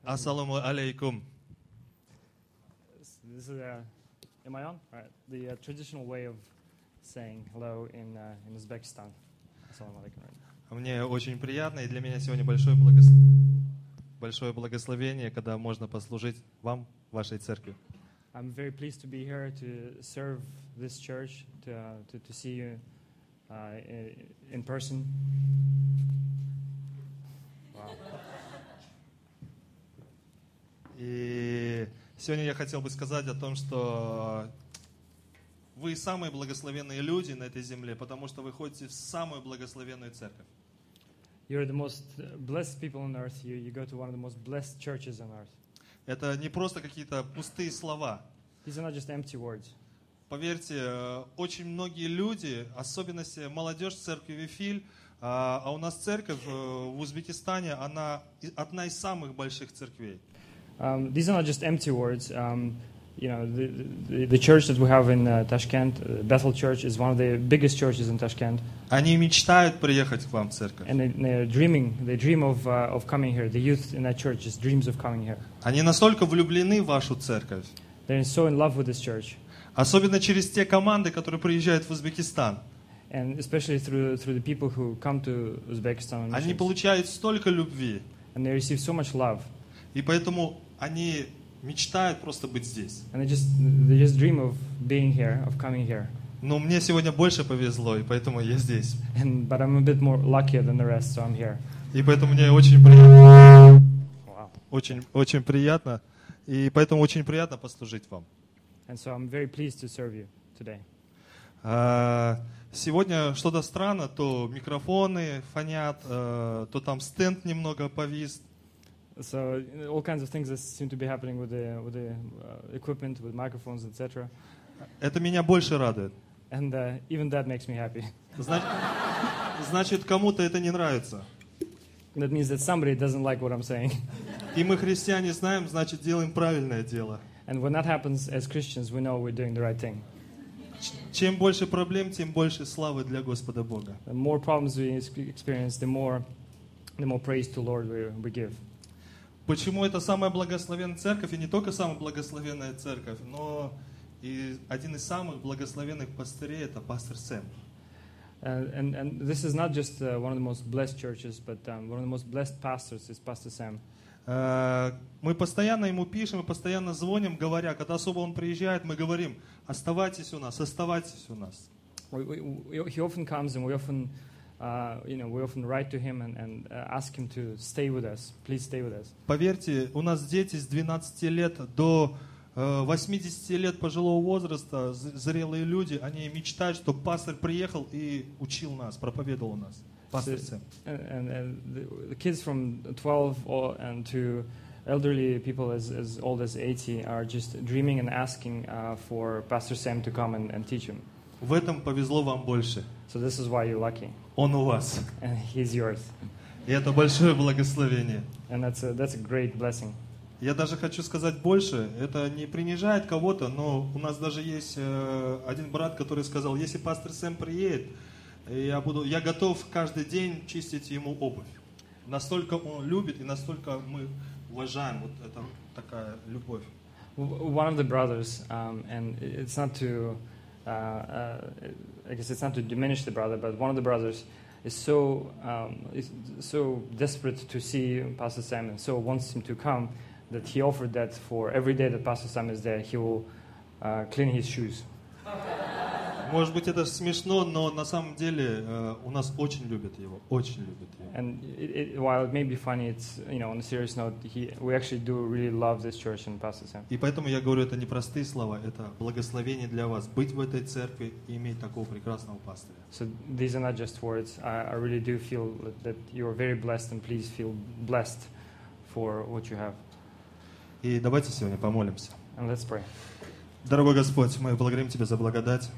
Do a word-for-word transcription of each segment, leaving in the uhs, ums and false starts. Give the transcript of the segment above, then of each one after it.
Assalamu alaikum. This is uh, am I on? All right. The uh, traditional way of saying hello in uh, in Uzbekistan. Assalamu alaikum. Мне очень приятно, и для меня сегодня большое, благос... большое благословение, когда можно послужить вам, вашей церкви. I'm very pleased to be here to serve this church, to uh, to, to see you uh, in person. Wow. И сегодня я хотел бы сказать о том, что вы самые благословенные люди на этой земле, потому что вы ходите в самую благословенную церковь. You're the most blessed people on earth. You, you go to one of the most blessed churches on earth. Это не просто какие-то пустые слова. These are not just empty words. Поверьте, очень многие люди, особенно молодежь церкви Вифиль, а у нас церковь в Узбекистане, она одна из самых больших церквей. Um, these are not just empty words. Um, you know, the, the, the church that we have in uh, Tashkent, uh, Bethel Church, is one of the biggest churches in Tashkent. Они мечтают приехать к вам в церковь. And they, they're dreaming, they dream of uh, of coming here. The youth in that church just dreams of coming here. Они настолько влюблены в вашу церковь. They're so in love with this church. Особенно через те команды, которые приезжают в Узбекистан. And especially through through the people who come to Uzbekistan. Они получают столько любви. And they receive so much love. И поэтому они мечтают просто быть здесь. And they just they just dream of being here, of coming here. Но мне сегодня больше повезло, и поэтому я здесь. And but I'm a bit more luckier than the rest, so I'm here. И поэтому мне очень приятно. Wow. Очень, очень приятно. И поэтому очень приятно послужить вам. And so I'm very pleased to serve you today. А, сегодня что-то странно, то микрофоны фонят, а, то там стенд немного повис. So all kinds of things that seem to be happening with the with the uh, equipment, with microphones, et cetera. Это меня больше радует. And uh, even that makes me happy. Значит, значит, кому-то это не нравится. That means that somebody doesn't like what I'm saying. И мы, христиане, знаем, значит, делаем правильное дело. And when that happens, as Christians, we know we're doing the right thing. Чем больше проблем, тем больше славы для Господа Бога. The more problems we experience, the more the more praise to Lord we, we give. Почему это самая благословенная церковь, и не только самая благословенная церковь, но и один из самых благословенных пастырей — это пастор Сэм. Uh, and and this is not just uh, one of the most blessed churches, but um, one of the most blessed pastors is Pastor Sam. Uh, мы постоянно ему пишем, мы постоянно звоним, говоря, когда особо он приезжает, мы говорим: оставайтесь у нас, оставайтесь у нас. We, we, we, he often comes, and we often, uh, you know, we often write to him and, and uh, ask him to stay with us. Please stay with us. Поверьте, у нас дети с двенадцати лет до восьмидесяти лет пожилого возраста, зрелые люди, они мечтают, чтобы пастор приехал и учил нас, проповедовал у нас. Пастор Сэм. And, and the, the kids from twelve or, and to elderly people as, as old as eighty are just dreaming and asking uh, for Pastor Sam to come and, and teach him. В этом повезло вам больше. So this is why you're lucky. Он у вас. And he's yours. И это большое благословение. And that's a, that's a great blessing. Я даже хочу сказать больше. Это не принижает кого-то, но у нас даже есть э, один брат, который сказал: если пастор Сэм приедет, я буду, я готов каждый день чистить ему обувь. Настолько он любит и настолько мы уважаем вот это такая любовь. One of the brothers, um, and it's not to, uh, uh, I guess it's not to diminish the brother, but one of the brothers is so um, is so desperate to see Pastor Sam and so wants him to come that he offered that for every day that Pastor Sam is there, he will uh, clean his shoes. Может быть, это смешно, но на самом деле э, у нас очень любят его, очень любят его. And it, it, while it may be funny, it's, you know, on a serious note, he, we actually do really love this church and Pastor Sam. И поэтому я говорю, это не простые слова, это благословение для вас быть в этой церкви и иметь такого прекрасного пастыря. So these are not just words. I, I really do feel that you are very blessed, and please feel blessed for what you have. И давайте сегодня помолимся. And let's pray. Дорогой Господь, мы благодарим Тебя за благодать.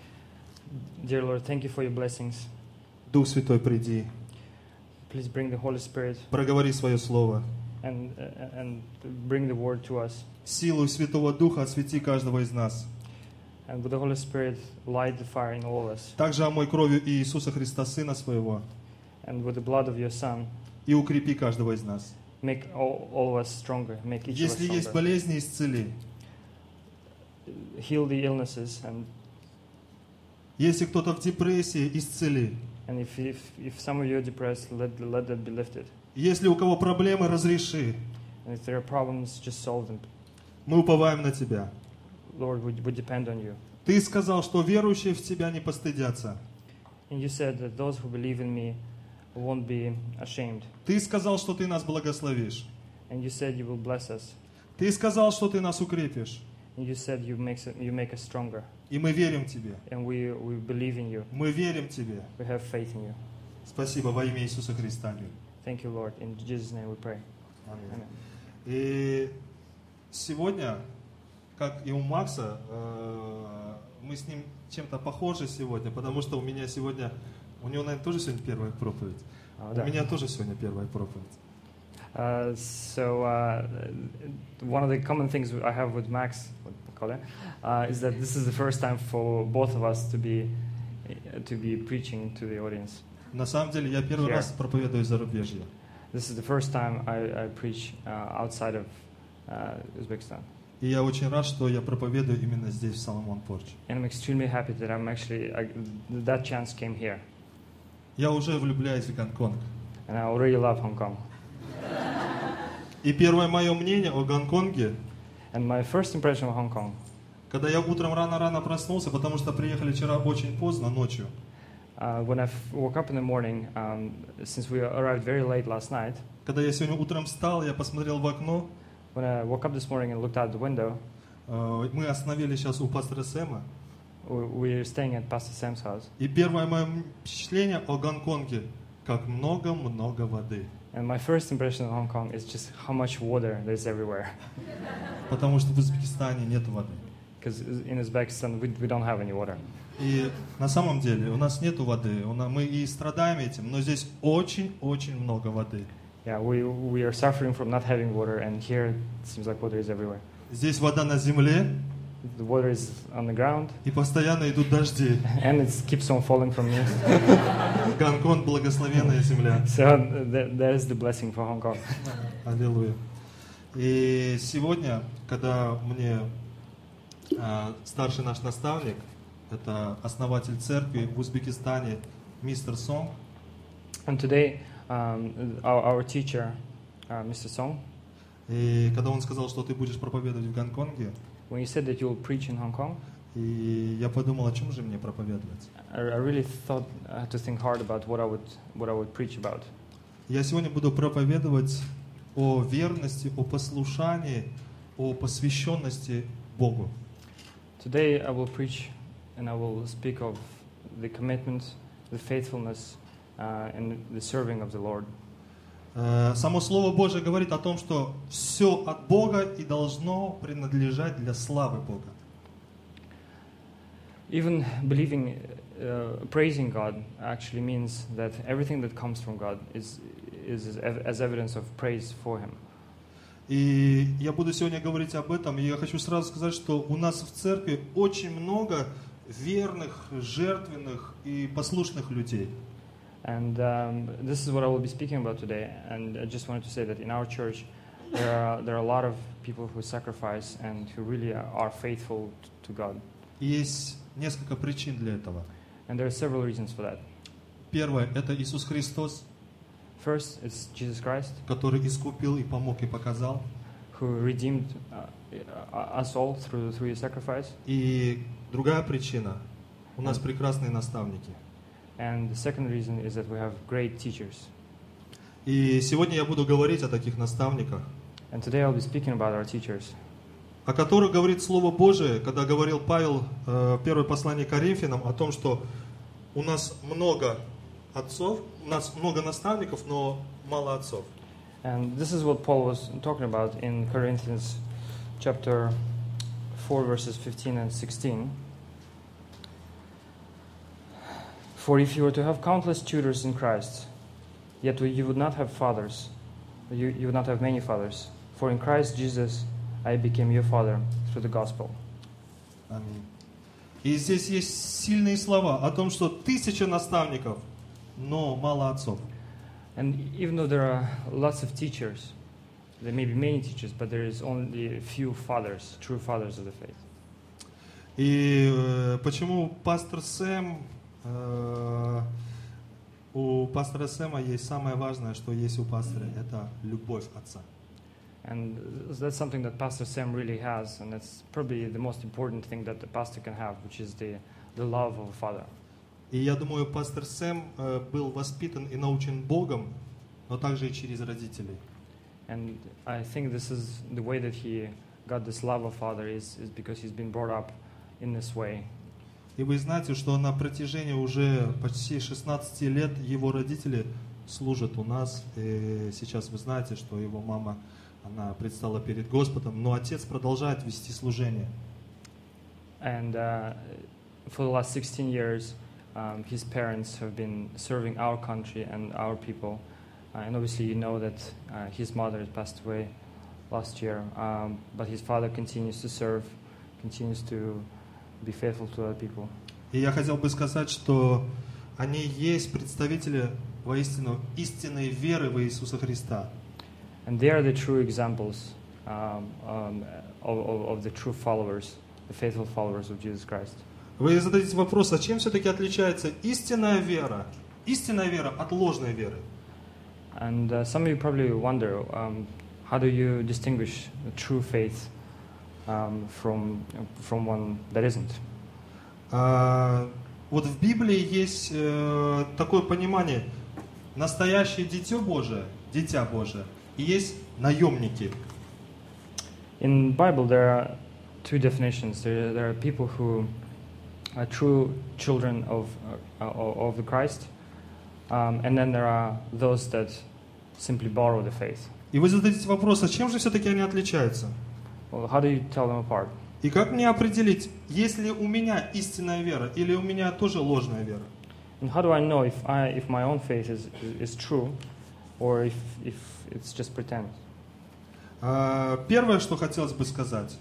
Dear Lord, thank you for your blessings. Дух Святой, приди. Please bring the Holy Spirit Проговори свое слово. and uh, and bring the word to us. Силу Святого Духа освети каждого из нас. And with the Holy Spirit, light the fire in all of us. Также омой кровью Иисуса Христа, Сына Своего. And with the blood of your Son, И укрепи каждого из нас. make all, all of us stronger, make each Если of us есть stronger. болезни, исцели. Heal the illnesses, and Если кто-то в депрессии, исцели. and if if if some of you are depressed, let let that be lifted. Если у кого проблемы, разреши. And if there are problems, just solve them. Мы уповаем на Тебя. Lord, we, we depend on you. Ты сказал, что верующие в Тебя не постыдятся. And you said that those who believe in me won't be ashamed. Ты сказал, что Ты нас благословишь. And you said you will bless us. Ты сказал, что Ты нас укрепишь. And you said you make us- you make us stronger. И мы верим Тебе. And we we believe in you. Мы верим Тебе. We have faith in you. Спасибо во имя Иисуса Христа. Аминь. Thank you, Lord. In Jesus' name we pray. Аминь. Amen. И сегодня, как и у Макса, э, мы с ним чем-то похожи сегодня, потому что у меня сегодня, у него, наверное, тоже сегодня первая проповедь. Oh, У да. меня тоже сегодня первая проповедь. Uh, so uh, one of the common things I have with Max uh, is that this is the first time for both of us to be to be preaching to the audience. На самом деле, я первый Here. раз проповедую зарубежье. This is the first time I, I preach uh, outside of uh, Uzbekistan. И я очень рад, что я проповедую именно здесь, в Соломон Порч. And I'm extremely happy that I'm actually I, that chance came here, Я уже влюбляюсь в Гонконг. and I already love Hong Kong. И первое мое мнение о Гонконге, And my first impression of Hong Kong, когда я утром рано-рано проснулся, потому что приехали вчера очень поздно, ночью. uh, when I f- woke up in the morning, um, since we arrived very late last night, Когда я сегодня утром встал, я посмотрел в окно. when I woke up this morning and looked out the window, Э, Мы остановились сейчас у пастора Сэма. we, we're staying at Pastor Sam's house. И первое мое впечатление о Гонконге, как много-много воды. And my first impression of Hong Kong is just how much water there's everywhere. Потому что в Узбекистане нет воды. Because in Uzbekistan, we, we don't have any water. И на самом деле у нас нет воды. У нас- Мы и страдаем этим, но здесь очень-очень много воды. Yeah, we, we are suffering from not having water, and here it seems like water is everywhere. Здесь вода на земле, The water is on the ground, и постоянно идут дожди. and it keeps on falling from you. Гонконг — благословенная земля. So th- that is the blessing for Hong Kong. Аллилуйя. И сегодня, когда мне а, старший наш наставник, это основатель церкви в Узбекистане, мистер Сонг, And today, um, our, our teacher, uh, Mister Song, и когда он сказал, что ты будешь проповедовать в Гонконге, when he said that you'll preach in Hong Kong, и я подумал, о чем же мне проповедовать. I, I really thought I had to think hard about what I would what I would preach about. Я сегодня буду проповедовать о верности, о послушании, о посвященности Богу. Today I will preach and I will speak of the commitment, the faithfulness, uh, and the serving of the Lord. Э, Само Слово Божие говорит о том, что все от Бога и должно принадлежать для славы Бога. Even believing, uh, praising God actually means that everything that comes from God is is as, ev- as evidence of praise for Him. И я буду сегодня говорить об этом, и я хочу сразу сказать, что у нас в церкви очень много верных, жертвенных и послушных людей. And um, this is what I will be speaking about today. And I just wanted to say that in our church, there are there are a lot of people who sacrifice and who really are, are faithful t- to God. И есть несколько причин для этого. And there are several reasons for that. Первое – это Иисус Христос, First, it's Jesus Christ, который искупил и помог и показал. who redeemed uh, uh, us all through through His sacrifice. И другая причина – у нас прекрасные наставники. And the second reason is that we have great teachers. И сегодня я буду говорить о таких наставниках, And today I'll be speaking about our teachers, о которых говорит Слово Божие, когда говорил Павел э, в первое послание к Коринфянам о том, что у нас много отцов, у нас много наставников, но мало отцов. and this is what Paul was talking about in Corinthians chapter four, verses fifteen and sixteen. For if you were to have countless tutors in Christ, yet you would not have fathers, you, you would not have many fathers. For in Christ Jesus I became your father through the gospel. Аминь. И здесь есть сильные слова о том, что тысяча наставников, но мало отцов. And even though there are lots of teachers, there may be many teachers, but there is only a few fathers, true fathers of the faith. И э, почему пастор Сэм, э, у пастора Сэма есть самое важное, что есть у пастора, это любовь отца. And that's something that Pastor Sam really has, and that's probably the most important thing that the pastor can have, which is the, the love of a father. И я думаю, пастор Сэм э, был воспитан и научен Богом, но также и через родителей. And I think this is the way that he got this love of father is, is because he's been brought up in this way. И вы знаете, что на протяжении уже почти шестнадцати лет его родители служат у нас. И сейчас вы знаете, что его мама, она предстала перед Господом, но отец продолжает вести служение. And uh, for the last sixteen years, um, his parents have been serving our country and our people. Uh, and obviously you know that uh, his mother passed away last year, um, but his father continues to serve, continues to be faithful to other people. И я хотел бы сказать, что они есть представители воистину истинной веры в Иисуса Христа. And they are the true examples um, um, of, of, of the true followers, the faithful followers of Jesus Christ. Вы зададите вопрос, а чем все-таки отличается истинная вера, истинная вера от ложной веры? And uh, some of you probably wonder, um, how do you distinguish the true faith um, from, from one that isn't? А, вот в Библии есть э, такое понимание: настоящее дитё Божие, дитя Божие, и есть наемники. In the Bible, there are two definitions. There, there are people who are true children of uh, of the Christ, um, and then there are those that simply borrow the faith. И вы зададите вопрос, а чем же все-таки они отличаются? Well, how do you tell them apart? И как мне определить, есть ли у меня истинная вера или у меня тоже ложная вера? And how do I know if I if my own faith is is true, or if if it's just pretend? А, первое, что хотелось бы сказать,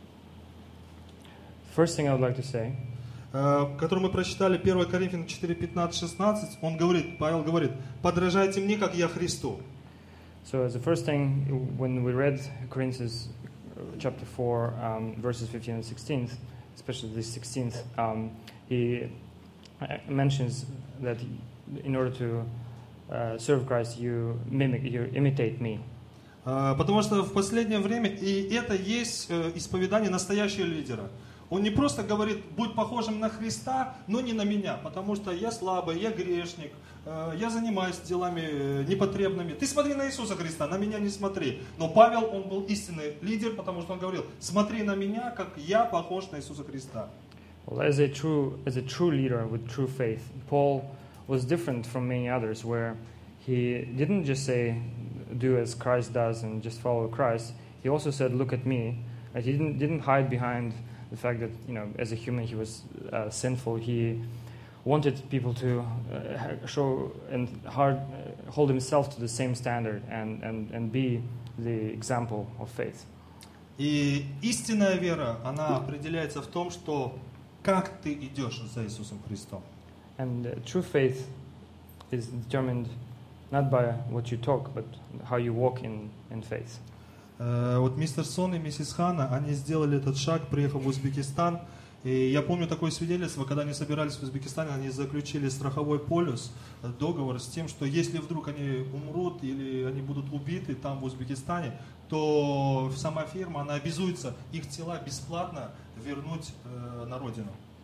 First thing I would like to say, а, который мы прочитали, первое Коринфянам четыре, пятнадцать, шестнадцать, он говорит, Павел говорит: подражайте мне, как я Христу. so as the first thing, when we read Corinthians chapter four, um, verses fifteen and sixteen, especially the sixteenth, um, he mentions that in order to uh, serve Christ, you mimic, you imitate me. А, потому что в последнее время, и это есть э, исповедание настоящего лидера. Он не просто говорит: будь похожим на Христа, но не на меня, потому что я слабый, я грешник, э, я занимаюсь делами э, непотребными. Ты смотри на Иисуса Христа, на меня не смотри. Но Павел, он был истинный лидер, потому что он говорил: смотри на меня, как я похож на Иисуса Христа. Well, as a true as a true leader with true faith, Paul was different from many others, where he didn't just say, "Do as Christ does" and just follow Christ. He also said, "Look at me." And he didn't didn't hide behind the fact that, you know, as a human he was uh, sinful. He wanted people to uh, show and hard, uh, hold himself to the same standard and, and, and be the example of faith. И истинная вера, она определяется в том, что как ты идешь за Иисусом Христом. And uh, true faith is determined not by what you talk, but how you walk in, in faith. Вот мистер Сон и миссис Ханна, они сделали этот шаг, приехав в Узбекистан. И я помню такое свидетельство, когда они собирались в Узбекистане, они заключили страховой полис, договор с тем, что если вдруг они умрут или они будут убиты там в Узбекистане, то сама фирма, она обязуется их тела бесплатно вернуть э, на родину.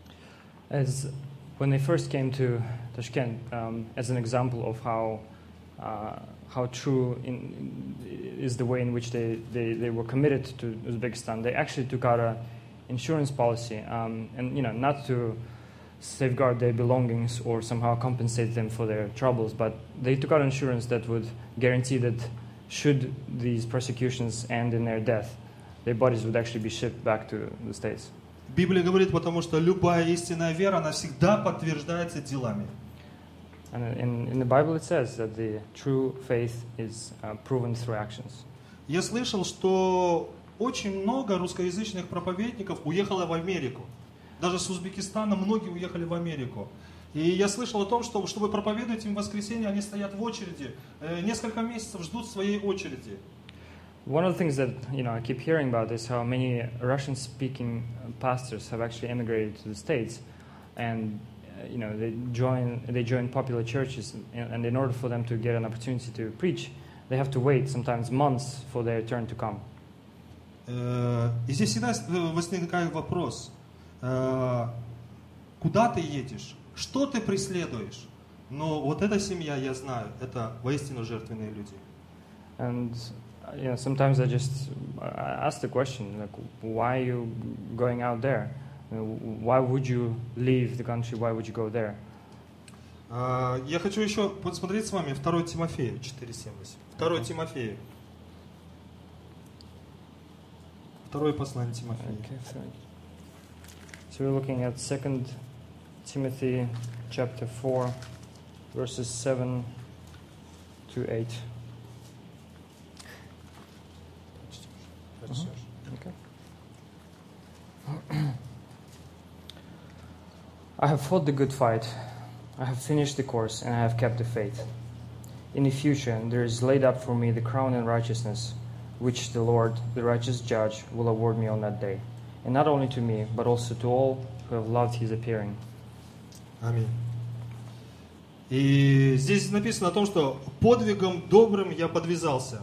As when they first came to Tashkent, um, as an example of how uh, how true in, in, is the way in which they, they, they were committed to Uzbekistan, they actually took out a insurance policy, um, and you know, not to safeguard their belongings or somehow compensate them for their troubles, but they took out insurance that would guarantee that should these persecutions end in their death, their bodies would actually be shipped back to the States. Библия говорит, потому что любая истинная вера, она всегда подтверждается делами. And in, in the Bible it says that the true faith is uh, proven through actions. Я слышал, что очень много русскоязычных проповедников уехало в Америку. Даже с Узбекистана многие уехали в Америку. И я слышал о том, что чтобы проповедовать им в воскресенье, они стоят в очереди, несколько месяцев ждут своей очереди. One of the things that you know I keep hearing about is how many Russian-speaking pastors have actually emigrated to the States, and uh, you know they join they join popular churches, and, and in order for them to get an opportunity to preach, they have to wait sometimes months for their turn to come. Э, И здесь всегда возникает вопрос: э, куда ты едешь, что ты преследуешь? Но вот эта семья, я знаю, это воистину жертвенные люди. And you know, sometimes I just I ask the question, like, why are you going out there? You know, why would you leave the country? Why would you go there? Э, Я хочу еще посмотреть с вами второе Тимофея четыре семь восемь. второе Тимофея. Второе послание Тимофея. Okay, so, so we're looking at Second Timothy chapter four, verses seven to eight. Uh-huh. Okay. I have fought the good fight. I have finished the course, and I have kept the faith. In the future, there is laid up for me the crown in righteousness, which the Lord, the righteous judge, will award me on that day. And not only to me, but also to all who have loved his appearing. Аминь. И здесь написано о том, что подвигом добрым я подвязался.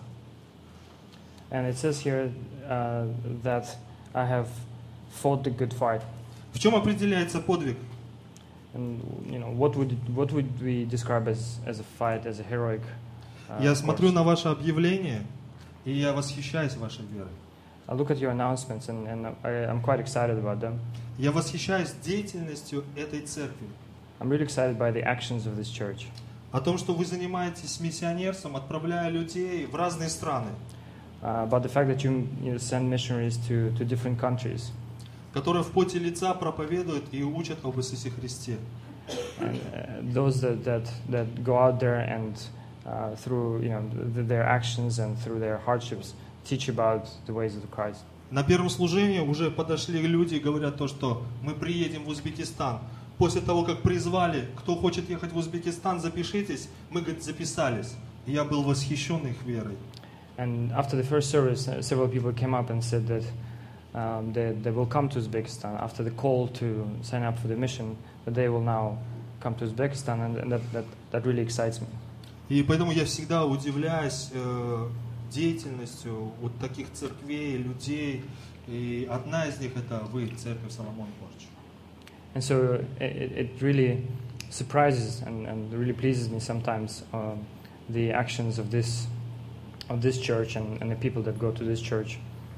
And it says here uh, that I have fought the good fight. В чем определяется подвиг? And you know, what would what would we describe as as a fight, as a heroic? Uh, Я смотрю course? на ваше объявление, и я восхищаюсь вашей верой. I look at your announcements, and, and I, I'm quite excited about them. Я восхищаюсь деятельностью этой церкви. I'm really excited by the actions of this church. О том, что вы занимаетесь миссионерством, отправляя людей в разные страны, Uh, about the fact that you, you know, send missionaries to, to different countries, которые в поте лица проповедуют и учат об Иисусе Христе. and uh, those that, that that go out there and uh, through you know th- their actions and through their hardships teach about the ways of Christ. На первом служении уже подошли люди и говорят то, что мы приедем в Узбекистан. После того, как призвали, кто хочет ехать в Узбекистан, запишитесь. Мы, говорит, записались. И я был восхищен их верой. And after the first service, uh, several people came up and said that um, they, they will come to Uzbekistan after the call to sign up for the mission, that they will now come to Uzbekistan, and, and that, that, that really excites me. И поэтому я всегда удивляюсь э, деятельностью вот таких церквей, людей. И одна из них это вы, церковь Соломон Порч. And so it, it really surprises and, and really pleases me sometimes um, the actions of this of this church and, and the people that go to this church.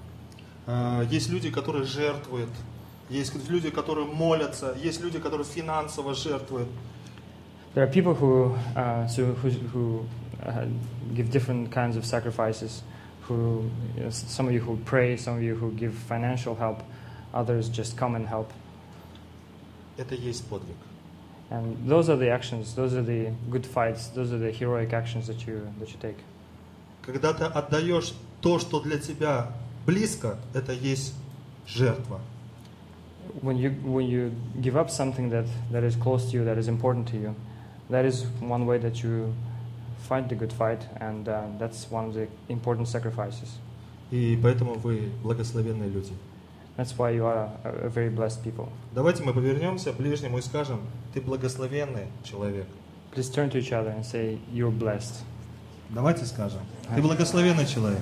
Э, Есть люди, которые жертвуют. Есть люди, которые молятся. Есть люди, которые финансово жертвуют. There are people who uh, so who, who uh, give different kinds of sacrifices. Who you know, some of you who pray, some of you who give financial help, others just come and help. Это есть подвиг. And those are the actions. Those are the good fights. Those are the heroic actions that you that you take. Когда ты отдаешь то, что для тебя близко, это есть жертва. When you when you give up something that, that is close to you, that is important to you, that is one way that you fight the good fight, and uh, that's one of the important sacrifices. И поэтому вы благословенные люди. That's why you are a, a very blessed people. Давайте мы повернемся к ближнему и скажем: ты благословенный человек. Please turn to each other and say, "You're blessed." Давайте скажем: ты благословенный человек.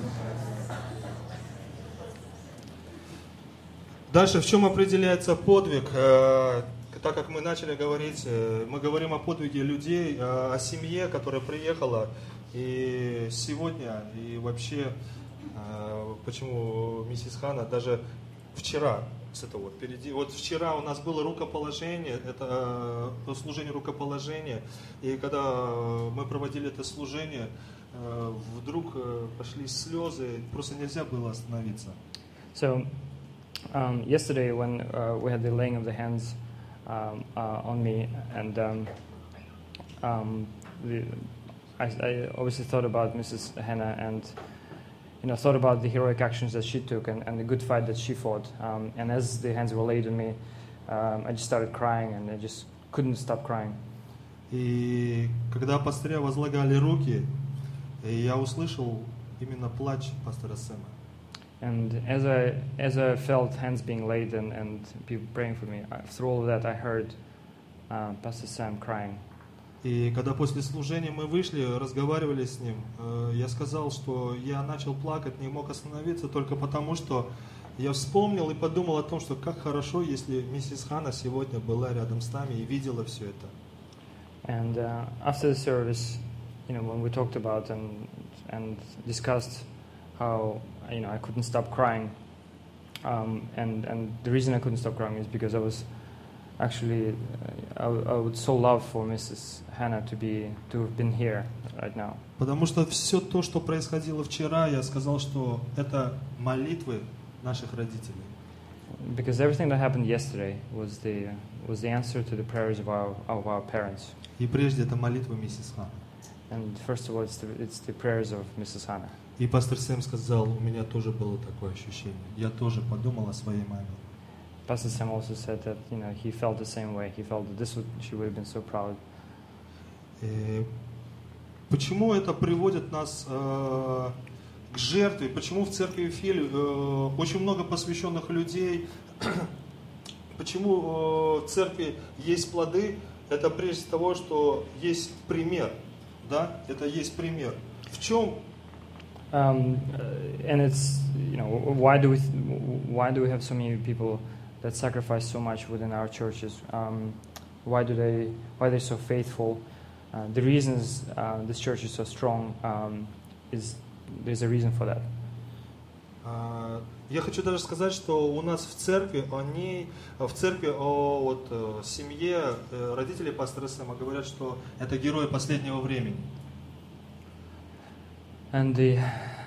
Дальше, в чем определяется подвиг? Э, Так как мы начали говорить, э, мы говорим о подвиге людей, э, о семье, которая приехала. И сегодня, и вообще, э, почему миссис Ханна, даже вчера, это вот впереди, вот вчера у нас было рукоположение, это э, служение рукоположения. И когда мы проводили это служение, э, вдруг э, пошли слезы, просто нельзя было остановиться. So, um, yesterday when uh, we had the laying of the hands um, uh, on me, and um, um, the, I, I obviously thought about Missus Hannah, and you know thought about the heroic actions that she took and, and the good fight that she fought. Um, and as the hands were laid on me, um, I just started crying, and I just couldn't stop crying. И когда пастыря возлагали руки, я услышал именно плач пастора Сэма. And as I as I felt hands being laid and, and people praying for me, I, through all of that, I heard uh, Pastor Sam crying. И когда после служения мы вышли, разговаривали с ним, я сказал, что я начал плакать, не мог остановиться только потому, что я вспомнил и подумал о том, что как хорошо, если миссис Ханна сегодня была рядом с нами и видела все это. And uh, after the service, you know, when we talked about and and discussed how, you know, I couldn't stop crying, um, and and the reason I couldn't stop crying is because I was actually uh, I, I would so love for Missus Hannah to be to have been here right now. Потому что все то, что происходило вчера, я сказал, что это молитвы наших родителей. Because everything that happened yesterday was the was the answer to the prayers of our of our parents. И прежде это молитва миссис Ханна. And first of all, it's the, it's the prayers of Missus Hannah. И пастор Сэм сказал, у меня тоже было такое ощущение. Я тоже подумал о своей маме. Pastor Sam also said that, you know, he felt the same way. He felt that this would, she would have been so proud. И почему это приводит нас э, к жертве? Почему в церкви Филь э, очень много посвященных людей? Почему э, в церкви есть плоды? Это прежде того, что есть пример. Да? Это есть пример. В чем? Um, and it's, you know, why do we why do we have so many people that sacrifice so much within our churches? Um, why do they why are they so faithful? Uh, the reasons uh, this church is so strong um, is there's a reason for that. Uh, я хочу даже сказать, что у нас в церкви они в церкви о вот о семье родители пастора Сэма говорят, что это герои последнего времени. And the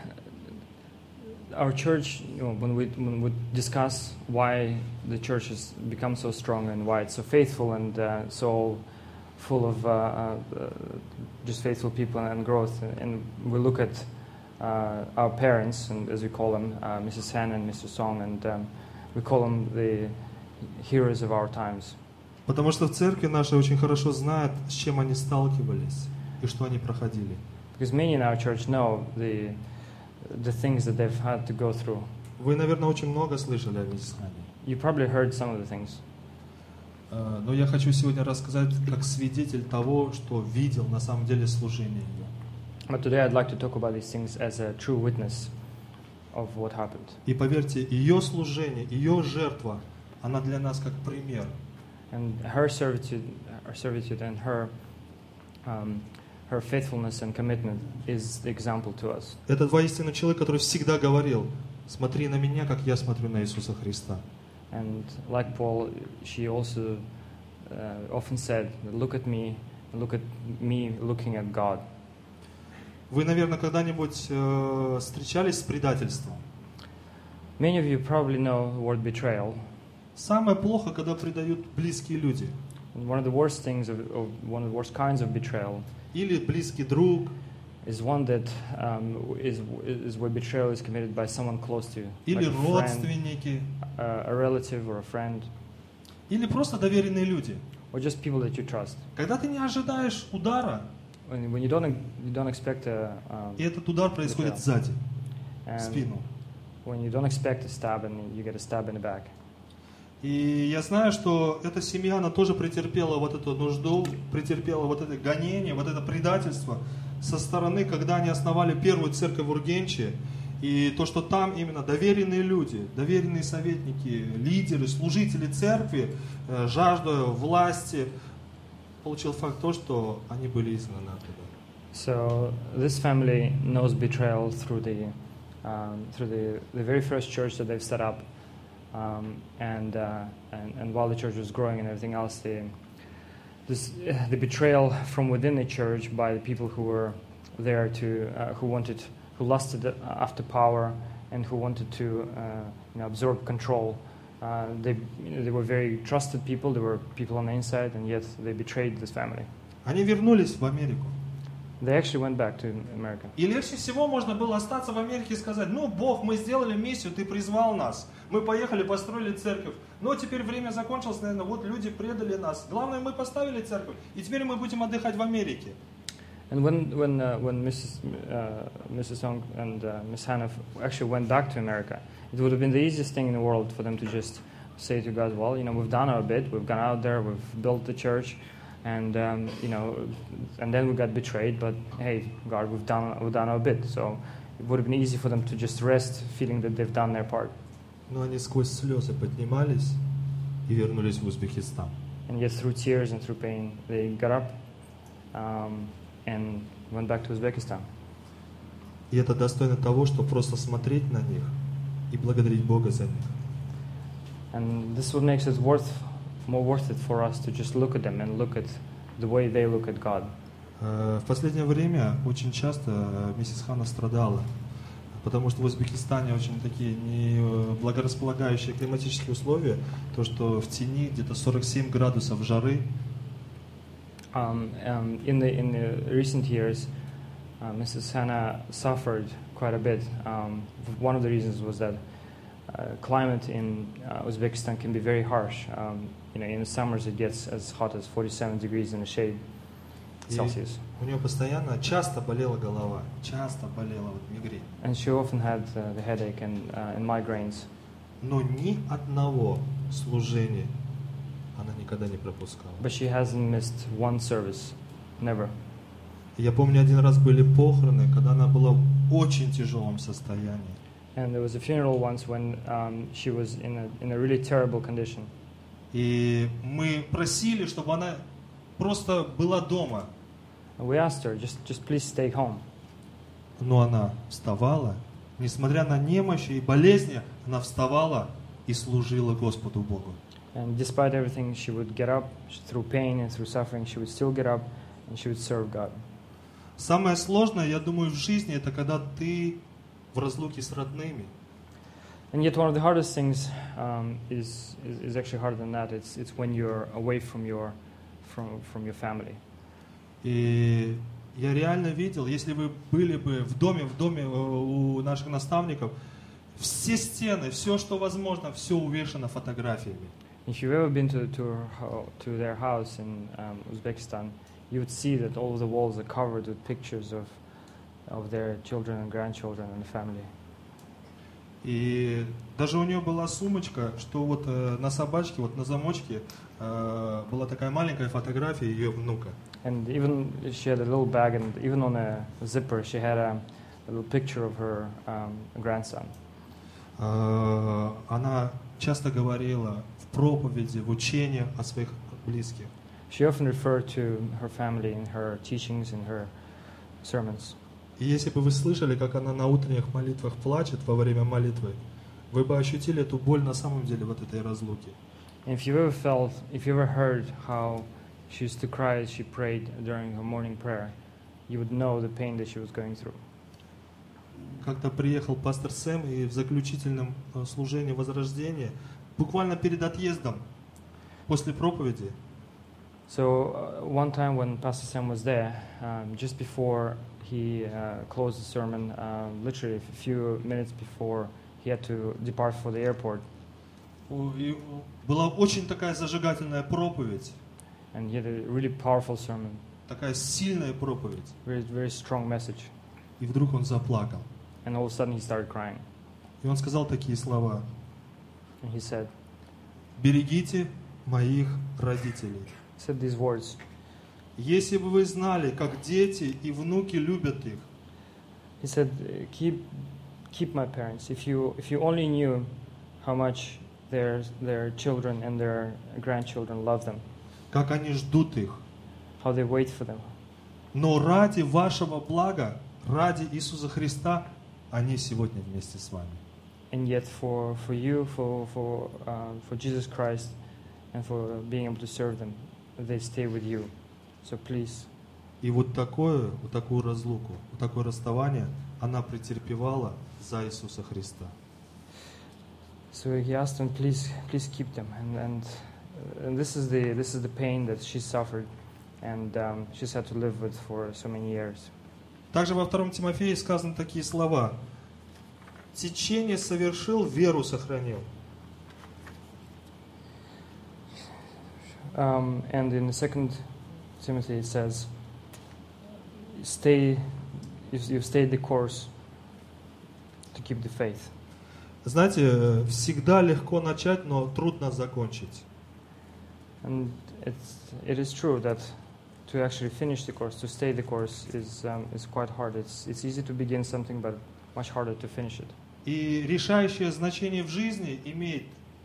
our church, you know, when we when we discuss why the church has become so strong and why it's so faithful and uh, so full of uh, uh, just faithful people and growth, and we look at uh, our parents, and as we call them, uh, Missus Han and Mister Song, and um, we call them the heroes of our times. Потому что в церкви наши очень хорошо знают, с чем они сталкивались и что они проходили. Because many in our church know the the things that they've had to go through. Вы, наверное, очень много слышали о миссис Ханне. You probably heard some of the things. Uh, но я хочу сегодня рассказать как свидетель того, что видел на самом деле служение ее. But today I'd like to talk about these things as a true witness of what happened. И поверьте, ее служение, ее жертва, она для нас как пример. And her servitude, her servitude and her um, her faithfulness and commitment is the example to us. Это воистину человек, который всегда говорил: смотри на меня, как я смотрю на Иисуса Христа. And like Paul, she also uh, often said, "Look at me, look at me, looking at God." Вы, наверное, когда-нибудь э, встречались с предательством? Many of you probably know the word betrayal. Самое плохо, когда предают близкие люди. One of the worst things of, of one of the worst kinds of betrayal. Или близкий друг. Is one that um, is is where betrayal is committed by someone close to you, Или like a родственники. friend, a, a relative or a friend. Или просто доверенные люди. Or just people that you trust. Когда ты не ожидаешь удара, When, when you don't you don't expect a um, и этот удар происходит betrayal. сзади, в And спину. when you don't expect a stab and you get a stab in the back. И я знаю, что эта семья, она тоже претерпела вот эту нужду, претерпела вот это гонение, вот это предательство со стороны, когда они основали первую церковь в Ургенче. И то, что там именно доверенные люди, доверенные советники, лидеры, служители церкви, жаждая власти, получил факт то, что они были изгнаны оттуда. So this family knows betrayal through the um, through the, the very first church that they've set up, um, and, uh, and and while the church was growing and everything else, the this uh, the betrayal from within the church by the people who were there to uh, who wanted who lusted after power and who wanted to uh, you know, absorb control. Uh, they you know, they were very trusted people. There were people on the inside, and yet they betrayed this family. Они вернулись в Америку. They actually went back to America. И легче всего можно было остаться в Америке и сказать: ну, Бог, мы сделали миссию, ты призвал нас. Мы поехали, построили церковь. Но теперь время закончилось, наверное, вот люди предали нас. Главное, мы поставили церковь, и теперь мы будем отдыхать в Америке. And when when uh, when Missus Uh, Missus Song and uh, Miss Hannah actually went back to America, it would have been the easiest thing in the world for them to just say to God, well, you know, we've done our bit, we've gone out there, we've built the church, and um, you know, and then we got betrayed. But hey, God, we've done we've done our bit. So it would have been easy for them to just rest, feeling that they've done their part. Но они сквозь слезы поднимались и вернулись в Узбекистан. And yet, through tears and through pain, they got up um, and went back to Uzbekistan. И это достойно того, чтобы просто смотреть на них и благодарить Бога за них. And this is what makes it worth, more worth it for us to just look at them and look at the way they look at God. В последнее время очень часто миссис Ханна страдала, потому что в Узбекистане очень такие неблагорасполагающие климатические условия, то, что в тени где-то сорок семь градусов жары. Um, um, in the in the recent years, uh, Missus Hannah suffered quite a bit. Um, one of the reasons was that uh, climate in uh, Uzbekistan can be very harsh. Um, you know, in the summers it gets as hot as forty-seven degrees in the shade Celsius. У нее постоянно, часто болела голова, часто болела вот мигрень. And she often had uh, the headache and uh, and migraines. Но ни одного служения она никогда не пропускала. But she hasn't missed one service, never. Я помню, один раз были похороны, когда она была в очень тяжелом состоянии. And there was a funeral once when um, she was in a in a really terrible condition. И мы просили, чтобы она просто была дома. And we asked her, just just please stay home. Но она вставала, несмотря на немощи и болезни, она вставала и служила Господу Богу. And despite everything, she would get up, through pain and through suffering, she would still get up and she would serve God. Самое сложное, я думаю, в жизни, это когда ты в разлуке с родными. And yet one of the hardest things um, is, is is actually harder than that. It's it's when you're away from your from from your family. И я реально видел, если вы были бы в доме, в доме у наших наставников, все стены, все, что возможно, все увешано фотографиями. If you've ever been to to, her, to their house in um, Uzbekistan, you would see that all of the walls are covered with pictures of of their children and grandchildren and the family. И даже у нее была сумочка, что вот э, на собачке, вот на замочке э, была такая маленькая фотография ее внука. And even she had a little bag, and even on a zipper, she had a, a little picture of her um, grandson. Э, она часто говорила в проповеди, в учении о своих близких. She often referred to her family in her teachings, in her sermons. И если бы вы слышали, как она на утренних молитвах плачет во время молитвы, вы бы ощутили эту боль на самом деле вот этой разлуки. And if you ever felt, if you ever heard how she used to cry as she prayed during her morning prayer, you would know the pain that she was going through. Как-то приехал пастор Сэм, и в заключительном служении возрождения, буквально перед отъездом, после проповеди, So uh, one time when Pastor Sam was there, um, just before he uh, closed the sermon, uh, literally a few minutes before he had to depart for the airport, и была очень такая зажигательная проповедь, and he had a really powerful sermon, такая сильная проповедь, very very strong message, и вдруг он заплакал. and all of a sudden he started crying, И он сказал такие слова: and he said, «Берегите моих родителей. he said these words. Если бы вы знали, как дети и внуки любят их, He said, keep keep my parents. If you if you only knew how much their their children and their grandchildren love them, как они ждут их, how they wait for them. но ради вашего блага, ради Иисуса Христа, они сегодня вместе с вами». And yet for, for you, for for uh, for Jesus Christ, and for being able to serve them, they stay with you. So please. И вот такое, вот такую разлуку, вот такое расставание она претерпевала за Иисуса Христа. So he asked them, please, please keep them, and and, and this is the this is the pain that she suffered, and um, she's had to live with for so many years. Также во втором Тимофея сказаны такие слова: «Течение совершил, веру сохранил». Um, and in the second Timothy it says, stay, you, you stayed the course to keep the faith. Знаете, всегда легко начать, но трудно закончить. And it's, it is true that to actually finish the course, to stay the course, is um, is quite hard. It's it's easy to begin something, but much harder to finish it. И решающее значение в жизни имеет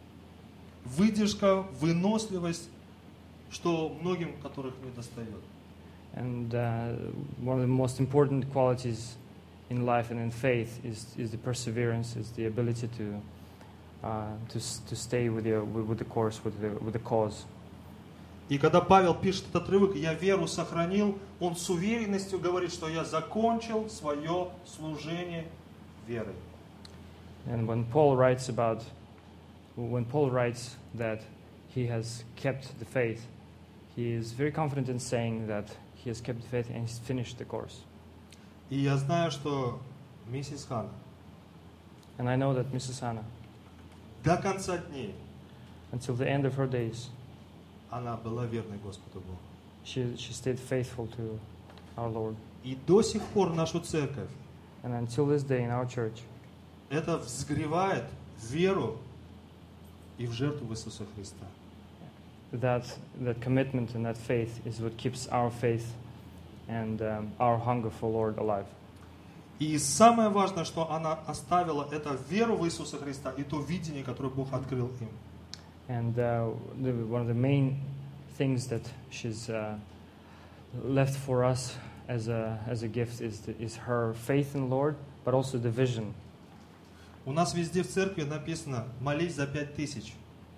выдержка, выносливость, что многим, которых не достает. And uh, one of the most important qualities in life and in faith is is the perseverance, is the ability to uh, to to stay with the with the course, with the with the cause. И когда Павел пишет этот отрывок, «Я веру сохранил», он с уверенностью говорит, что я закончил свое служение верой. And when Paul writes about, when Paul writes that he has kept the faith, he is very confident in saying that he has kept the faith and he's finished the course. И я знаю, что миссис Ханна And I know that Missus Hannah, до конца дней until the end of her days, она была верной Господу Богу. she she stayed faithful to our Lord. И до сих пор нашу церковь And until this day in our church, это взгревает в веру и в жертву Иисуса Христа. that that commitment and that faith is what keeps our faith and um, our hunger for Lord alive. И самое важное, что она оставила, это веру в Иисуса Христа и то видение, которое Бог открыл им. And uh, the, one of the main things that she's uh, left for us as a as a gift is the, is her faith in Lord, but also the vision. У нас везде в церкви написано «молись за пять тысяч».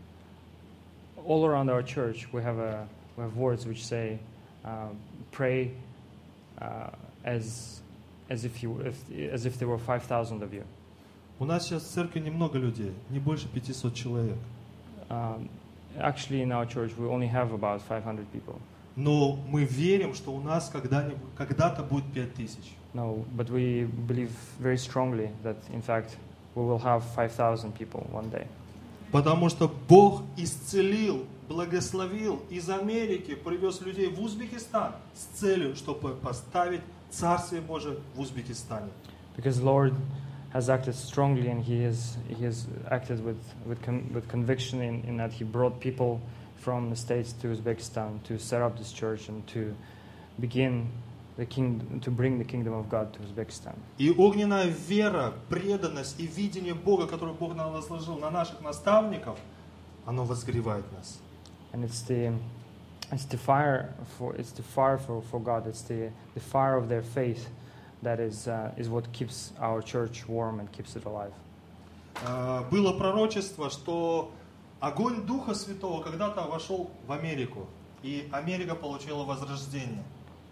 All around our church, we have a we have words which say, uh, "Pray uh, as as if you if, as if there were five thousand of you." У нас сейчас в церкви немного людей, не больше пятисот человек. Um, actually, in our church, we only have about five hundred people. Но мы верим, что у нас когда-нибудь, когда-то будет пять тысяч. No, but we believe very strongly that, in fact, we will have five thousand people one day. Потому что Бог исцелил, благословил, из Америки привез людей в Узбекистан с целью, чтобы поставить Царствие Божие в Узбекистане. Because the Lord has acted strongly, and He has He has acted with with, con- with conviction in, in that He brought people from the States to Uzbekistan to set up this church and to begin the kingdom, to bring the kingdom of God to Uzbekistan. И огненная вера, преданность и видение Бога, которое Бог нам возложил на наших наставников, оно возгревает нас. And it's the it's the fire for it's the fire for, for God. It's the the fire of their faith that is uh, is what keeps our church warm and keeps it alive. Э, Было пророчество, что огонь Духа Святого когда-то вошел в Америку, и Америка получила возрождение.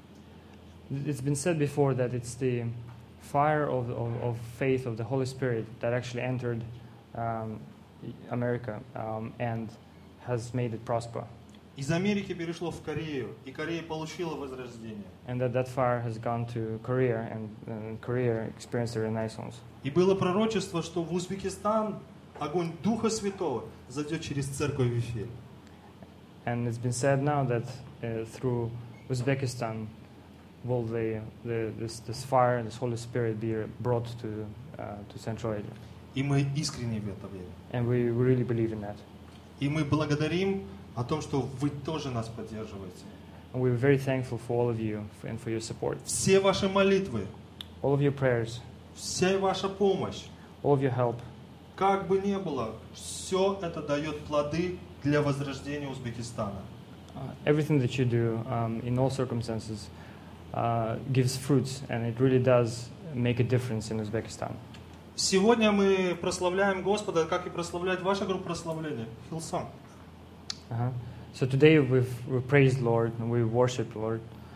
It's been said before that it's the fire of, of, of faith of the Holy Spirit that actually entered um, America um, and has made it prosper. Из Америки перешло в Корею, и Корея получила возрождение. And that that fire has gone to Korea, and, and Korea experienced a renaissance. И было пророчество, что в Узбекистан огонь Духа Святого зайдет через церковь Вифиль. And it's been said now that uh, through Uzbekistan will the, the this, this fire, this Holy Spirit be brought to uh, to Central Asia. И мы искренне в это верим. And we really believe in that. И мы благодарим о том, что вы тоже нас поддерживаете. And we're very thankful for all of you and for your support. Все ваши молитвы, All of your prayers, вся ваша помощь, all of your help, как бы ни было, все это дает плоды для возрождения Узбекистана. uh, everything that you do um, in all circumstances uh, gives fruits, and it really does make a difference in Uzbekistan. Сегодня мы прославляем Господа, как и прославляет ваша группа прославления, Hillsong. Uh-huh. So today we've, we've praised Lord and we worship Lord.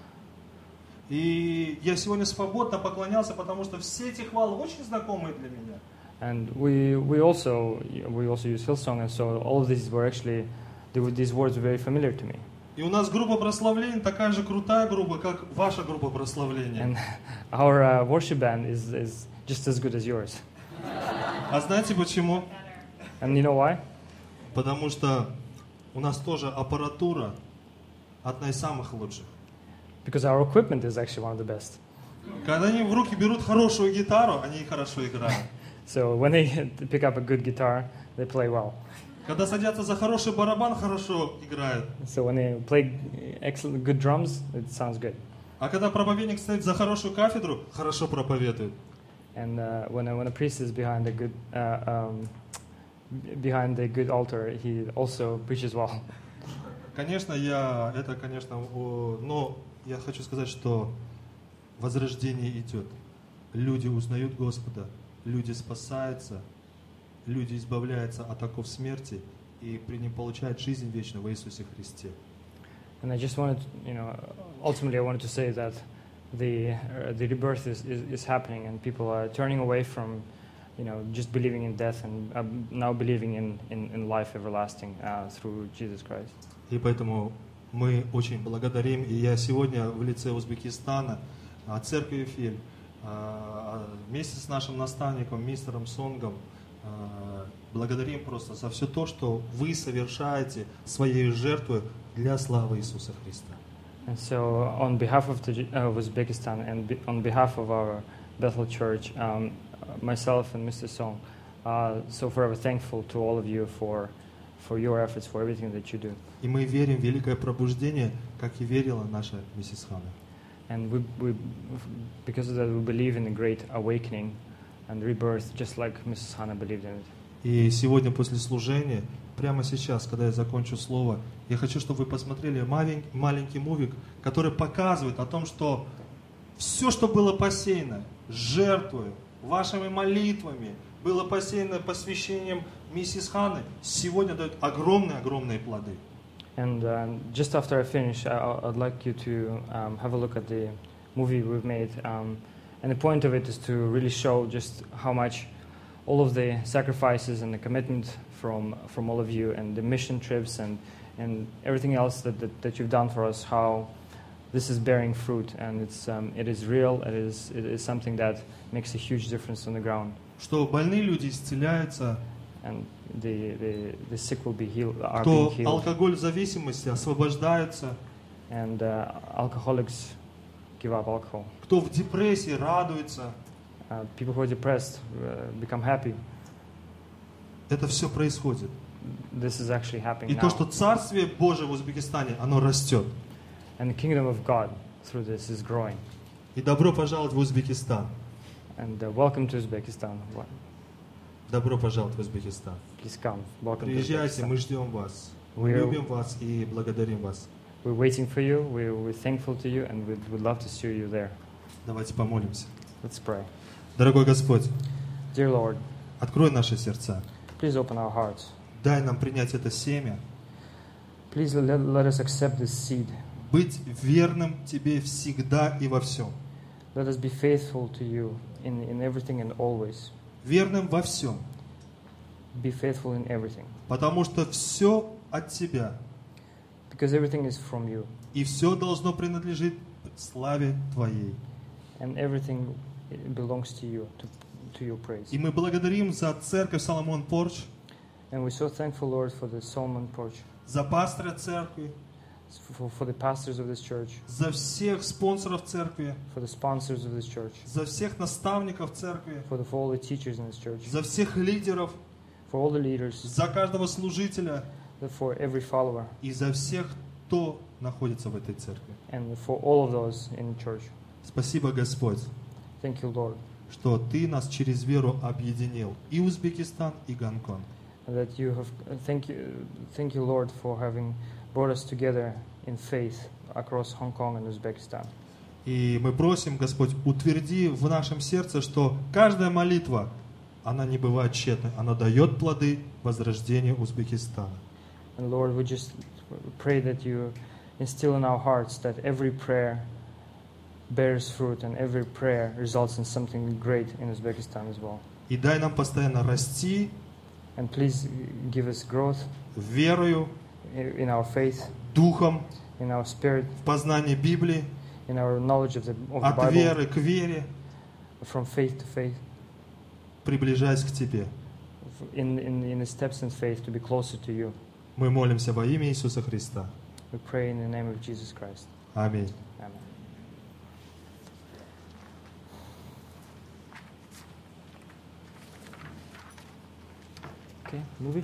И я сегодня свободно поклонялся, потому что все эти хвалы очень знакомые для меня. And we we also we also use Hillsong, and so all of these were actually they were, these words were very familiar to me. И у нас группа прославления такая же крутая группа, как ваша группа прославления. And our uh, worship band is is just as good as yours. А знаете почему? And you know why? Потому что у нас тоже аппаратура одна из самых лучших. because our equipment is actually one of the best. Когда они в руки берут хорошую гитару, они хорошо играют. So when they pick up a good guitar, they play well. Когда садятся за хороший барабан, хорошо играют. So when they play excellent, good drums, it sounds good. А когда проповедник стоит за хорошую кафедру, хорошо проповедует. And uh, when, a, when a priest is behind a good uh, um, behind a good altar, he also preaches well. Конечно, я это, конечно, о, но я хочу сказать, что возрождение идет. Люди узнают Господа, люди спасаются, люди избавляются от оков смерти и при нем получают жизнь вечную во Иисусе Христе. And I just wanted, you know, ultimately I wanted to say that the uh, the rebirth is, is, is happening, and people are turning away from, you know, just believing in death and uh, now believing in, in, in life everlasting uh, through Jesus Christ. И поэтому мы очень благодарим, и я сегодня в лице Узбекистана, церкви Эфель, вместе с нашим наставником, мистером Сонгом, благодарим просто за все то, что вы совершаете своей жертвой для славы Иисуса Христа. And so, on behalf of the, uh, Uzbekistan and be, on behalf of our Bethel Church, um, myself and Mister Song, uh, so forever thankful to all of you for for your efforts, for everything that you do. И мы верим в великое пробуждение, как и верила наша миссис Ханна. And we, we, because of that, we believe in the great awakening and rebirth, just like Missus Hannah believed in it. И сегодня после служения, прямо сейчас, когда я закончу слово, я хочу, чтобы вы посмотрели маленький, маленький мувик, который показывает о том, что все, что было посеяно жертвой, вашими молитвами, было посеяно посвящением миссис Ханны, сегодня дает огромные-огромные плоды. And um, just after I finish, I, I'd like you to um, have a look at the movie we've made. Um, and the point of it is to really show just how much all of the sacrifices and the commitment from from all of you, and the mission trips and, and everything else that, that, that you've done for us, how this is bearing fruit. And it's, um, it is real, it is, it is something that makes a huge difference on the ground. Что больные люди исцеляются, and the, the, the sick will be healed, are кто being healed. алкоголь зависимости освобождаются, And uh, alcoholics give up alcohol. кто в депрессии радуется. Uh, people who are depressed uh, become happy. Это все происходит. This is actually happening И now. то, что Царствие Божие в Узбекистане, оно растет. And the kingdom of God through this is growing. И добро пожаловать в Узбекистан. And uh, welcome to Uzbekistan. Добро пожаловать в Узбекистан. Please come. Welcome to Приезжайте, Uzbekistan. мы ждем вас. Мы We're- любим вас и благодарим вас. We're waiting for you. We're, we're thankful to you, and we'd, would love to see you there. Давайте помолимся. Let's pray. Дорогой Господь, Dear Lord, открой наши сердца. please open our hearts. Дай нам принять это семя, Please let, let us accept this seed. быть верным Тебе всегда и во всем. Let us be faithful to you in, in everything and always. Верным во всем, Be faithful in everything. потому что все от Тебя, Because everything is from you. и все должно принадлежить славе Твоей. And everything belongs to you, to, to your praise. И мы благодарим за церковь Соломон Порч, And we're so thankful, Lord, for the Solomon Porch, за пастыря церкви, for, for the pastors of this church, за всех спонсоров церкви, for the sponsors of this church, за всех наставников церкви, for, the, for all the teachers in this church, за всех лидеров, for all the leaders, за каждого служителя for every follower, и за всех, кто находится в этой церкви. and for all of those in church. Спасибо, Господь, Thank you, Lord, что Ты нас через веру объединил и Узбекистан, и Гонконг. that you have. Thank you, thank you, Lord, for having brought us together in faith across Hong Kong and Uzbekistan. И мы просим, Господь, утверди в нашем сердце, что каждая молитва, она не бывает тщетной, она дает плоды возрождения Узбекистана. And Lord, we just pray that you instill in our hearts that every prayer bears fruit and every prayer results in something great in Uzbekistan as well. И дай нам постоянно расти And please give us growth верою, in our faith, духом, in our spirit, в познании Библии, in our knowledge of the, of the от Bible, веры к вере, from faith to faith, приближаясь к Тебе. in, in, in the steps in faith to be closer to you. Мы молимся во имя Иисуса Христа. We pray in the name of Jesus Christ. Аминь. Amen. Okay, movie.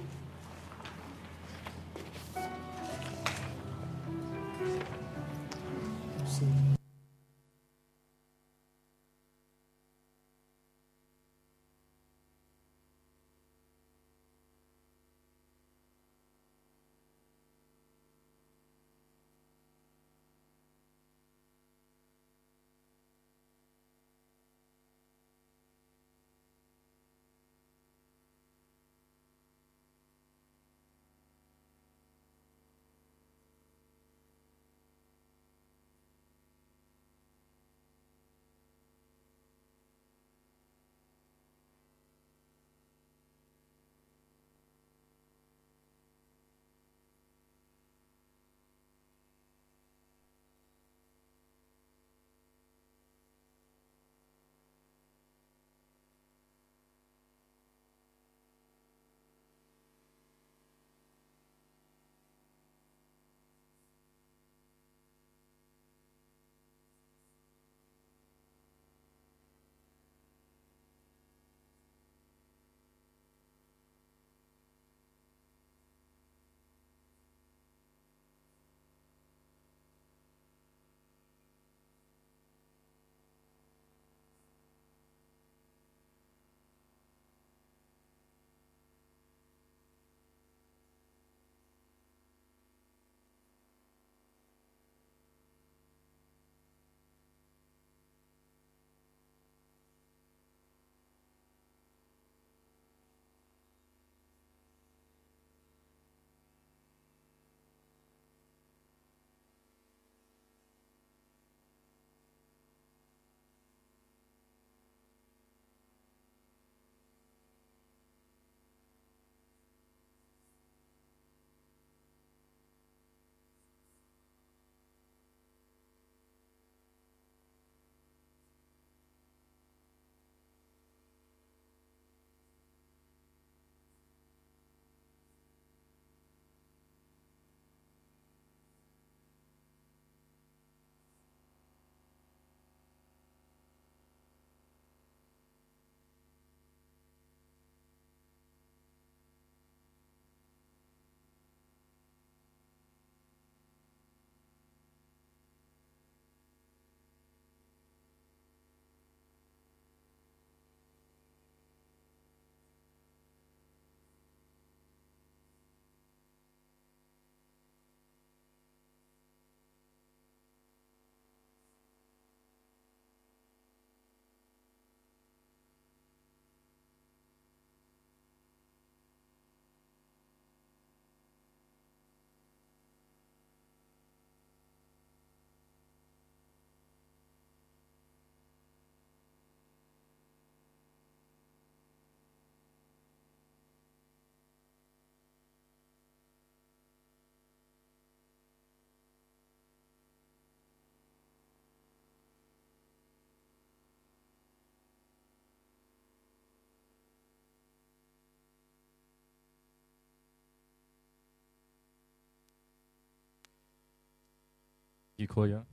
You, Koya.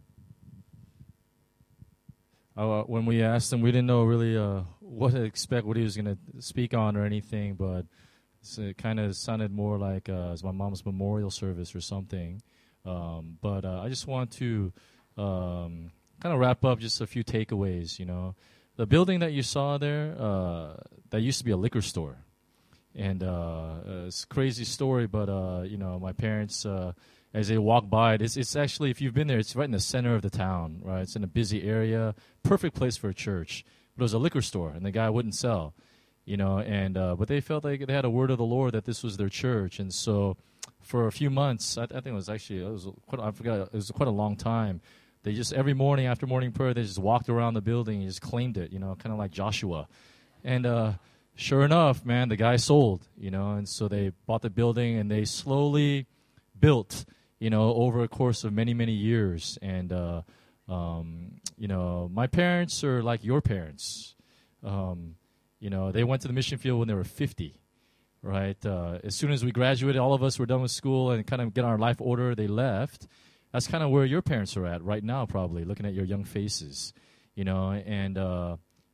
Uh, when we asked him, we didn't know really uh, what to expect, what he was going to speak on or anything, but so it kind of sounded more like uh, it's my mom's memorial service or something. Um, but uh, I just want to um, kind of wrap up just a few takeaways, you know. The building that you saw there, uh, that used to be a liquor store. And uh, it's a crazy story, but, uh, you know, my parents, uh, as they walk by, it's, it's actually, if you've been there, it's right in the center of the town, right? It's in a busy area, perfect place for a church. But it was a liquor store, and the guy wouldn't sell, you know. And uh, but they felt like they had a word of the Lord that this was their church. And so for a few months, I, I think it was actually, it was quite, I forgot, it was quite a long time. They just, every morning after morning prayer, they just walked around the building and just claimed it, you know, kind of like Joshua. And uh, sure enough, man, the guy sold, you know, and so they bought the building and they slowly built, you know, over a course of many, many years. And, uh, um, you know, my parents are like your parents. Um, you know, they went to the mission field when they were fifty, right? Uh, as soon as we graduated, all of us were done with school and kind of get our life order, they left. That's kind of where your parents are at right now, probably, looking at your young faces, you know. And uh,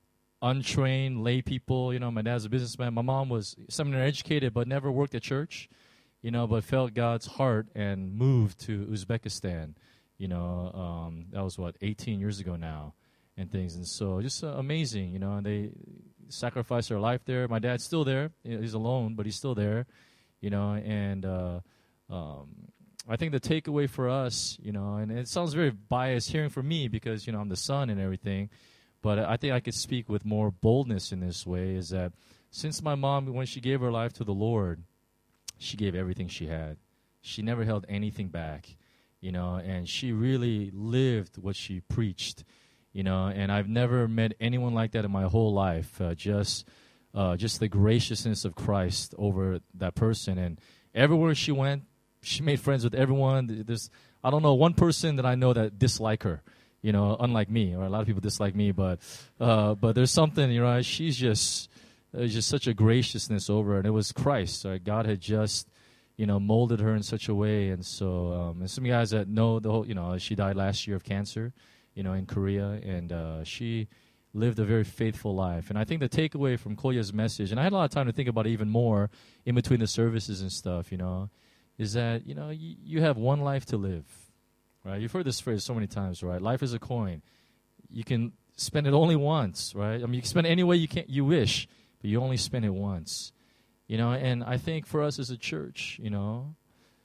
untrained lay people. You know, my dad's a businessman. My mom was seminary educated but never worked at church, you know, but felt God's heart and moved to Uzbekistan. You know, um, that was, what, eighteen years ago now and things. And so just uh, amazing, you know, and they sacrificed their life there. My dad's still there. You know, he's alone, but he's still there, you know, and uh, um, I think the takeaway for us, you know, and it sounds very biased hearing from me because, you know, I'm the son and everything, but I think I could speak with more boldness in this way, is that since my mom, when she gave her life to the Lord, she gave everything she had. She never held anything back, you know, and she really lived what she preached, you know, and I've never met anyone like that in my whole life, uh, just uh, just the graciousness of Christ over that person. And everywhere she went, she made friends with everyone. There's, I don't know, one person that I know that dislike her, you know, unlike me, or a lot of people dislike me, but uh, but there's something, you know, she's just, there's just such a graciousness over her, and it was Christ. Right? God had just, you know, molded her in such a way, and so, um, and some of you guys that know the whole, you know, she died last year of cancer, you know, in Korea, and uh, she lived a very faithful life. And I think the takeaway from Kolya's message, and I had a lot of time to think about it even more in between the services and stuff, you know, is that, you know, y- you have one life to live, right? You've heard this phrase so many times, right? Life is a coin. You can spend it only once, right? I mean, you can spend it any way you can, you wish, but you only spend it once, you know. And I think for us as a church, you know,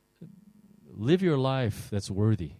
live your life that's worthy.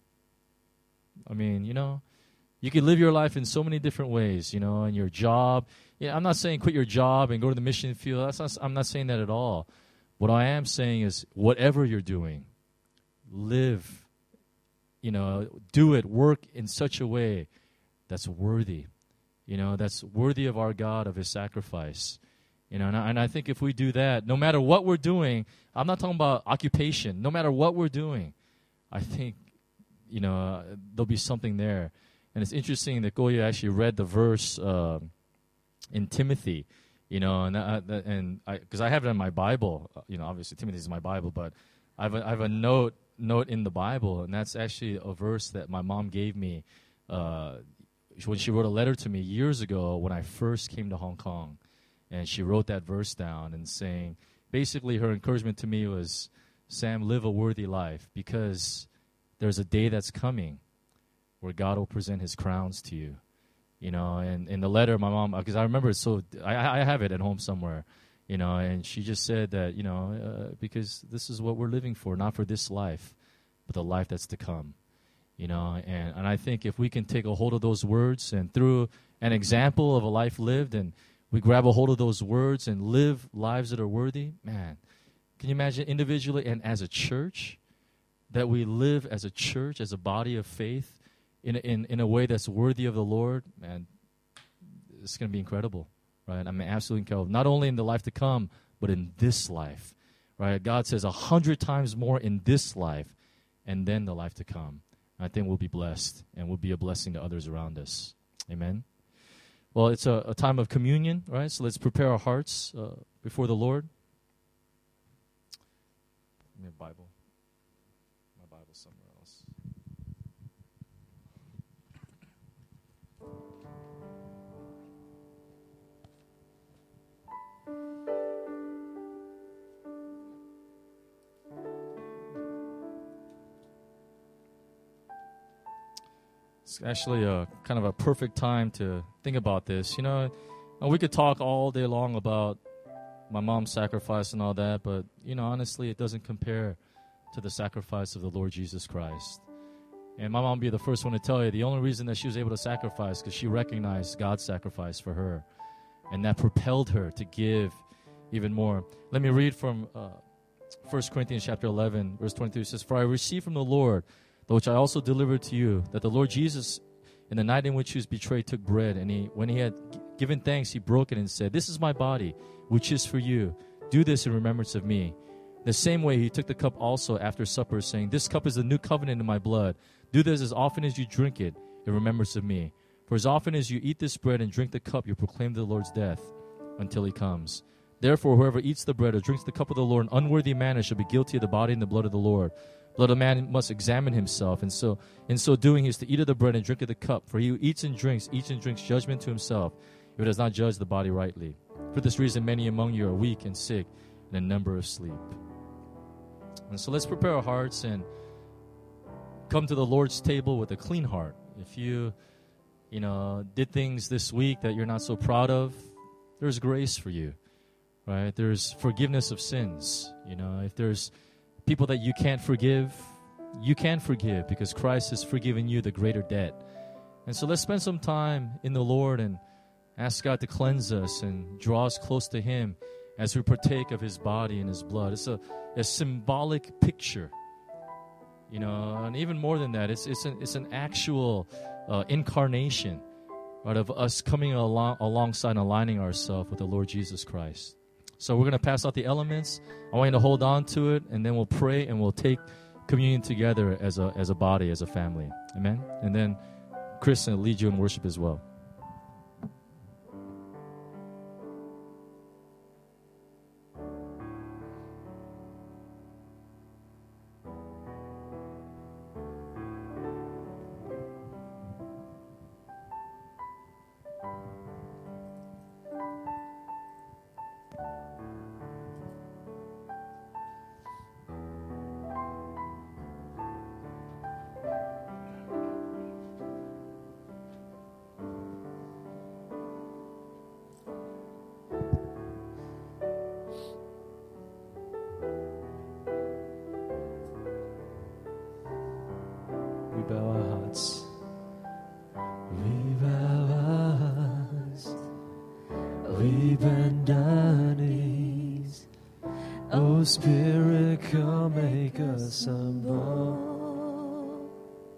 I mean, you know, you can live your life in so many different ways, you know, and your job. Yeah, I'm not saying quit your job and go to the mission field. That's not, I'm not saying that at all. What I am saying is whatever you're doing, live, you know, do it, work in such a way that's worthy, you know, that's worthy of our God, of his sacrifice. You know, and I, and I think if we do that, no matter what we're doing, I'm not talking about occupation, no matter what we're doing, I think, you know, uh, there'll be something there. And it's interesting that Kolya actually read the verse uh, in Timothy, you know, and uh, and I, because I have it in my Bible, uh, you know, obviously Timothy is my Bible, but I have a, I have a note note in the Bible, and that's actually a verse that my mom gave me uh, when she wrote a letter to me years ago when I first came to Hong Kong, and she wrote that verse down and saying, basically her encouragement to me was, Sam, live a worthy life, because there's a day that's coming where God will present his crowns to you, you know. And in the letter, my mom, because I remember it so, I, I have it at home somewhere, you know, and she just said that, you know, uh, because this is what we're living for, not for this life, but the life that's to come, you know. And, and I think if we can take a hold of those words and through an example of a life lived, and we grab a hold of those words and live lives that are worthy, man, can you imagine individually and as a church, that we live as a church, as a body of faith, in in in a way that's worthy of the Lord, man, it's going to be incredible, right? I mean, absolutely incredible. Not only in the life to come, but in this life, right? God says a hundred times more in this life, and then the life to come. I think we'll be blessed, and we'll be a blessing to others around us. Amen. Well, it's a, a time of communion, right? So let's prepare our hearts uh, before the Lord. Give me a Bible. My Bible's somewhere else. It's actually a kind of a perfect time to think about this. You know, we could talk all day long about my mom's sacrifice and all that, but, you know, honestly, it doesn't compare to the sacrifice of the Lord Jesus Christ. And my mom will be the first one to tell you the only reason that she was able to sacrifice because she recognized God's sacrifice for her, and that propelled her to give even more. Let me read from uh, First Corinthians chapter eleven, verse twenty-three. It says, "For I received from the Lord, which I also delivered to you, that the Lord Jesus, in the night in which he was betrayed, took bread, and he, when he had g- given thanks, he broke it and said, 'This is my body, which is for you. Do this in remembrance of me.' The same way he took the cup also after supper, saying, 'This cup is the new covenant in my blood. Do this as often as you drink it in remembrance of me. For as often as you eat this bread and drink the cup, you proclaim the Lord's death until he comes. Therefore, whoever eats the bread or drinks the cup of the Lord in unworthy manner shall be guilty of the body and the blood of the Lord. Let a man must examine himself, and so in so doing he is to eat of the bread and drink of the cup. For he who eats and drinks, eats and drinks judgment to himself, if it does not judge the body rightly. For this reason, many among you are weak and sick, and a number asleep. And so let's prepare our hearts and come to the Lord's table with a clean heart. If you, you know, did things this week that you're not so proud of, there's grace for you, right? There's forgiveness of sins. You know, if there's people that you can't forgive, you can forgive because Christ has forgiven you the greater debt. And so let's spend some time in the Lord and ask God to cleanse us and draw us close to Him as we partake of His body and His blood. It's a, a symbolic picture, you know, and even more than that, it's it's an it's an actual uh, incarnation, right, of us coming along alongside and aligning ourselves with the Lord Jesus Christ. So we're going to pass out the elements. I want you to hold on to it, and then we'll pray and we'll take communion together as a as a body, as a family. Amen. And then Chris will lead you in worship as well. bow our hearts. We bow our hearts. We bend our knees. Oh, Spirit, come make us humble.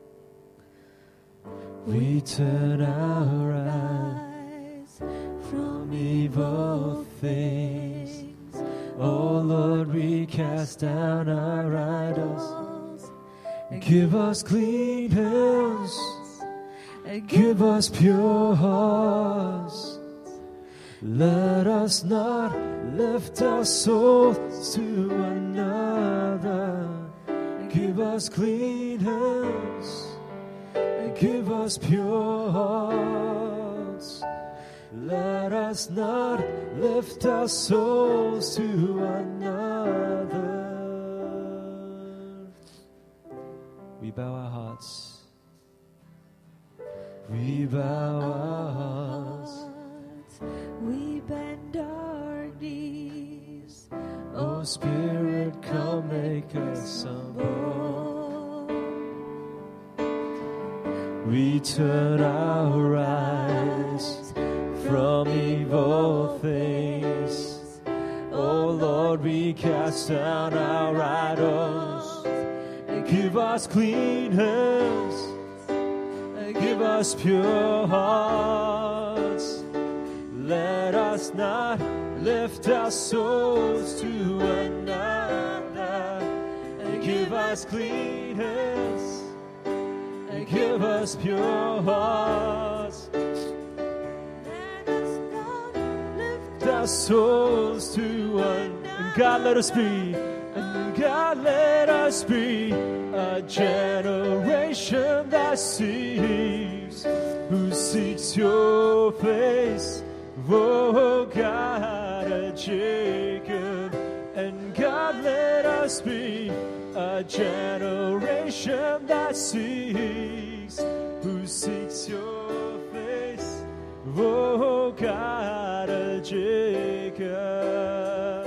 We turn our eyes from evil things. Oh, Lord, we cast down our idols. And give us clean hands, and give us pure hearts. Let us not lift our souls to another. And give us clean hands, and give us pure hearts. Let us not lift our souls to another. We bow our hearts. We bow our hearts. We bend our knees. Oh, Spirit, come make us humble. We turn our eyes from evil things. Oh, Lord, we cast down our idols. Give us clean hands, and give us pure hearts. Let us not lift our souls to another. And give us clean hands, and give us pure hearts. Let us not lift Our souls to one. And God, let us be. And God, let us be a generation that seeks, who seeks your face. Oh, God of Jacob. And God, let us be a generation that seeks, who seeks your face. Oh, God of Jacob.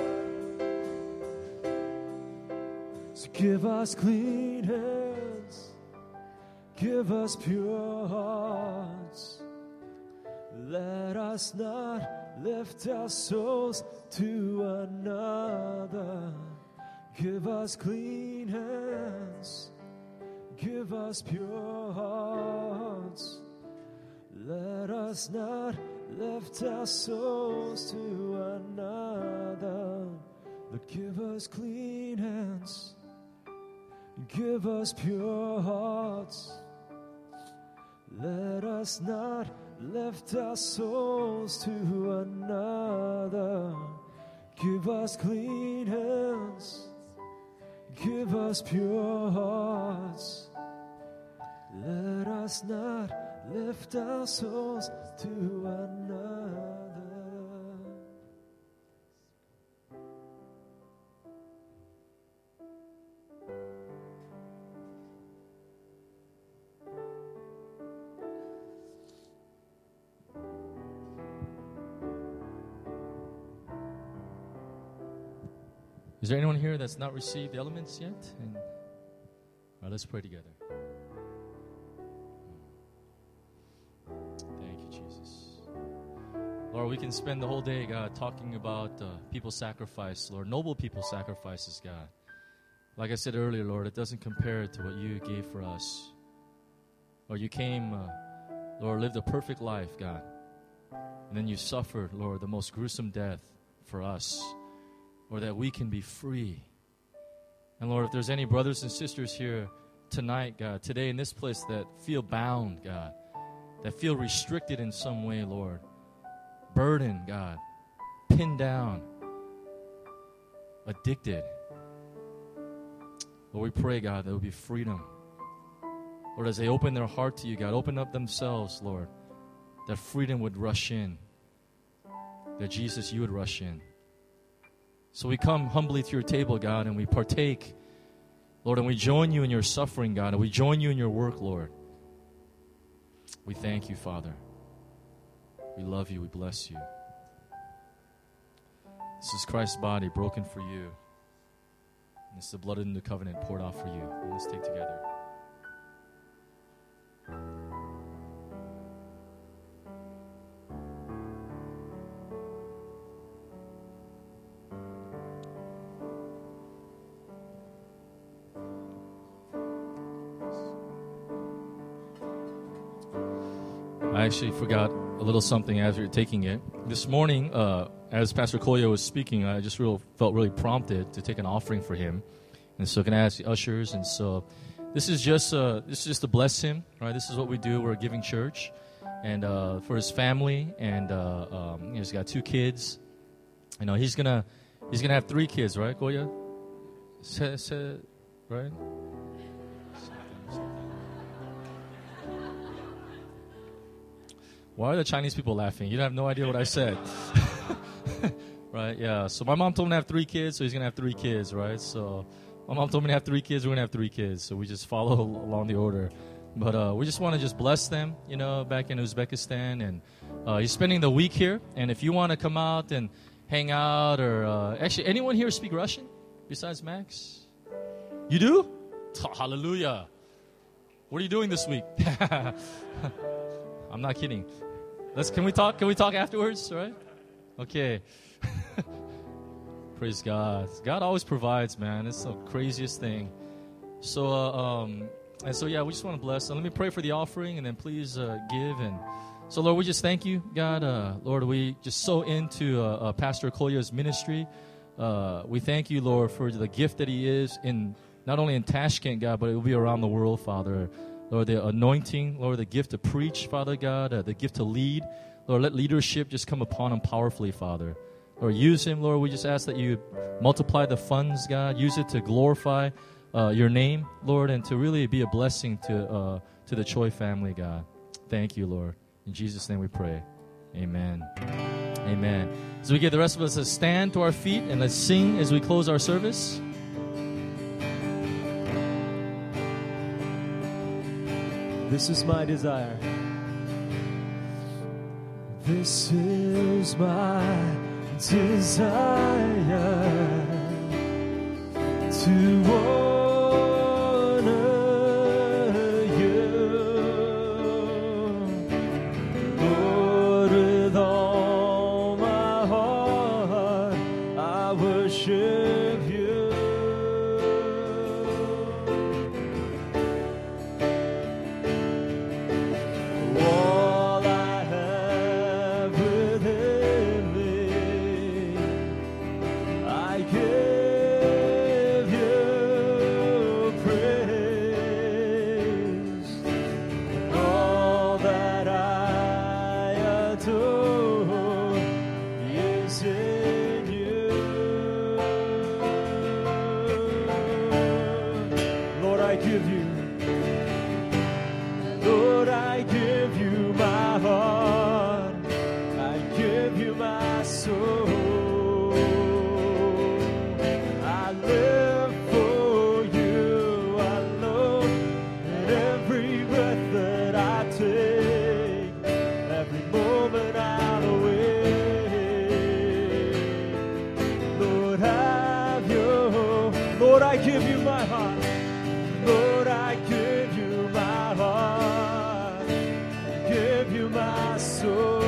So give us clean hands, give us pure hearts. Let us not lift our souls to another. Give us clean hands, give us pure hearts. Let us not lift our souls to another. But give us clean hands, give us pure hearts. Let us not lift our souls to another. Give us clean hands, give us pure hearts. Let us not lift our souls to another. Is there anyone here that's not received the elements yet? And, all right, let's pray together. Thank you, Jesus. Lord, we can spend the whole day, God, talking about uh, people's sacrifice, Lord, noble people's sacrifices, God. Like I said earlier, Lord, it doesn't compare to what you gave for us. Lord, you came, uh, Lord, lived a perfect life, God. And then you suffered, Lord, the most gruesome death for us. Or that we can be free. And Lord, if there's any brothers and sisters here tonight, God, today in this place that feel bound, God, that feel restricted in some way, Lord, burdened, God, pinned down, addicted, Lord, we pray, God, there will be freedom. Lord, as they open their heart to you, God, open up themselves, Lord, that freedom would rush in, that Jesus, you would rush in. So we come humbly to your table, God, and we partake, Lord, and we join you in your suffering, God, and we join you in your work, Lord. We thank you, Father. We love you. We bless you. This is Christ's body broken for you. And this is the blood of the new covenant poured out for you. Let's take together. I actually forgot a little something as we were taking it. This morning, uh, as Pastor Koya was speaking, I just real, felt really prompted to take an offering for him. And so can I ask the ushers? And so this is just uh, this is just to bless him, right? This is what we do. We're a giving church. And uh, for his family, and uh, um, you know, he's got two kids. You know, he's gonna he's gonna have three kids, right, Koya? Se, se, right? Why are the Chinese people laughing? You have no idea what I said. Right, yeah. So my mom told me to have three kids, so he's going to have three kids, right? So my mom told me to have three kids, we're going to have three kids. So we just follow along the order. But uh, we just want to just bless them, you know, back in Uzbekistan. And uh, he's spending the week here. And if you want to come out and hang out or... Uh, actually, anyone here speak Russian besides Max? You do? Oh, hallelujah. What are you doing this week? I'm not kidding. Let's. Can we talk? Can we talk afterwards? Right? Okay. Praise God. God always provides, man. It's the craziest thing. So, uh, um, and so, yeah, we just want to bless. And let me pray for the offering, and then please uh, give. And so, Lord, we just thank you, God. Uh, Lord, we just so into uh, uh, Pastor Koya's ministry. Uh, we thank you, Lord, for the gift that he is in not only in Tashkent, God, but it will be around the world, Father. Lord, the anointing, Lord, the gift to preach, Father God, uh, the gift to lead. Lord, let leadership just come upon him powerfully, Father. Lord, use him, Lord. We just ask that you multiply the funds, God. Use it to glorify uh, your name, Lord, and to really be a blessing to uh, to the Choi family, God. Thank you, Lord. In Jesus' name we pray. Amen. Amen. So we get the rest of us to stand to our feet and let's sing as we close our service. This is my desire. This is my desire to honor you, Lord, with all my heart. I worship you. All I have within me, I give you. Lord, I give you my heart. Lord, I give you my heart. Give you my soul.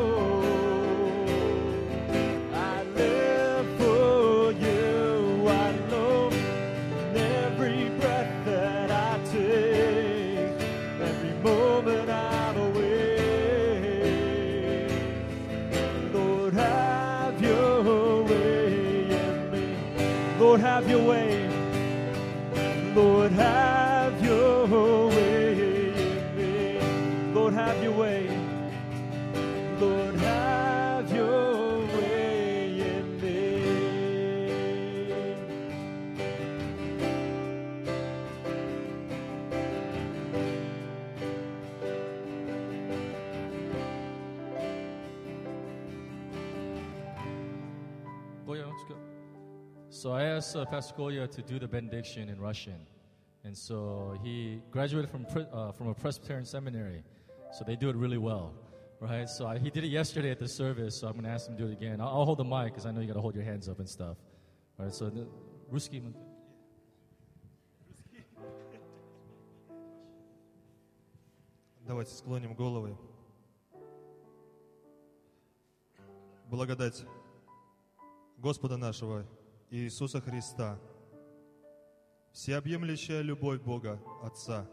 I live for you. I know in every breath that I take, every moment I'm awake. Lord, have your way in me. Lord, have your way. Lord, have your way in me. Lord, have your way. Lord, have your way in me. Goya, let's go. So I asked uh, Pastor Goya to do the benediction in Russian. And so he graduated from pre- uh, from a Presbyterian seminary. So they do it really well, right? So I, he did it yesterday at the service, so I'm going to ask him to do it again. I'll, I'll hold the mic because I know you got to hold your hands up and stuff. All right, so the, Ruski. Давайте склоним головы. Благодать Господа нашего Иисуса Христа, всеобъемлющая любовь Бога Отца,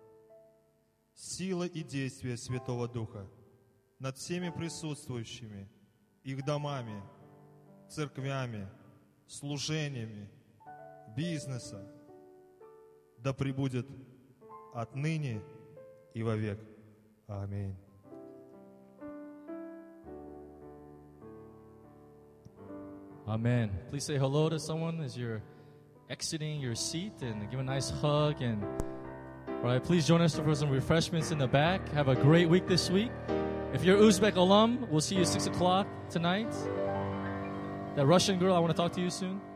сила и действие Святого Духа над всеми присутствующими, их домами, церквями, служениями, бизнеса, да пребудет отныне и вовек. Аминь. Amen. Please say hello to someone as you're exiting your seat and give a nice hug. And all right, please join us for some refreshments in the back. Have a great week this week. If you're Uzbek alum, we'll see you at six o'clock tonight. That Russian girl, I want to talk to you soon.